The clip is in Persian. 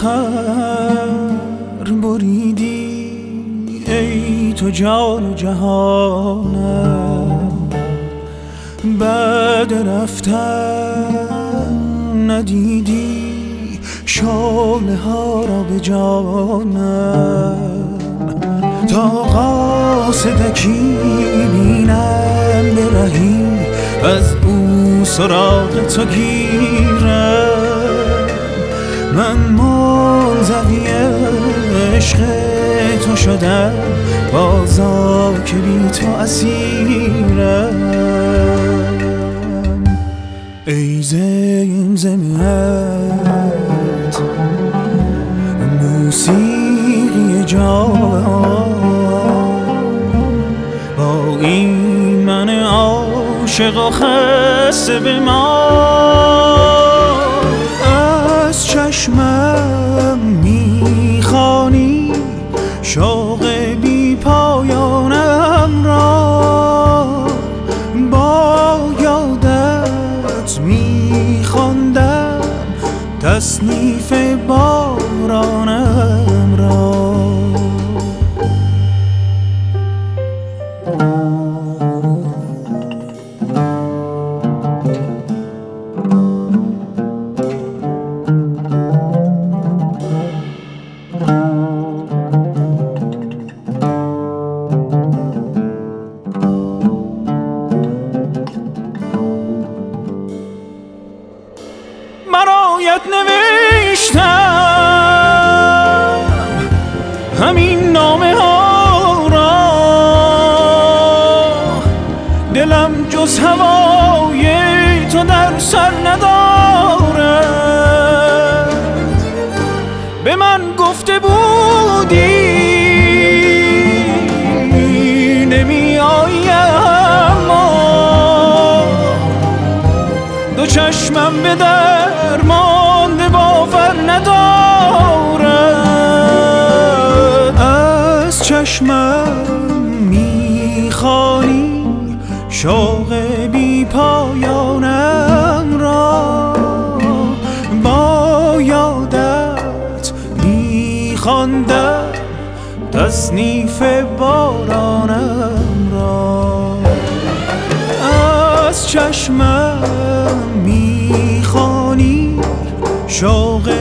آخر بریدی ای تو جان و جهانم، بعد رفتن ندیدی شعله ها را به جانم. تا قاصدکی بینم برهی از او سراغ تو گیرم، من منزوی عشق تو شدم بازا که بی تو اسیرم. ای زمزمت موسیقی جان با این من عاشق و خسته به ما، از چشمم میخوانی شوق بی پایانم را، با یادت میخواندم تصنیف بارانم را. برایت نوشتم همین نامه ها را، دلم جز هوای تو در سر ندارد. به من گفته بودی نمی آیی، اما دو چشمم به درمانده باور ندارد. از چشمم میخوانی شوق بی پایانم را، با یادت میخواندم تصنیف بارانم را. از چشمم میخوانی شوق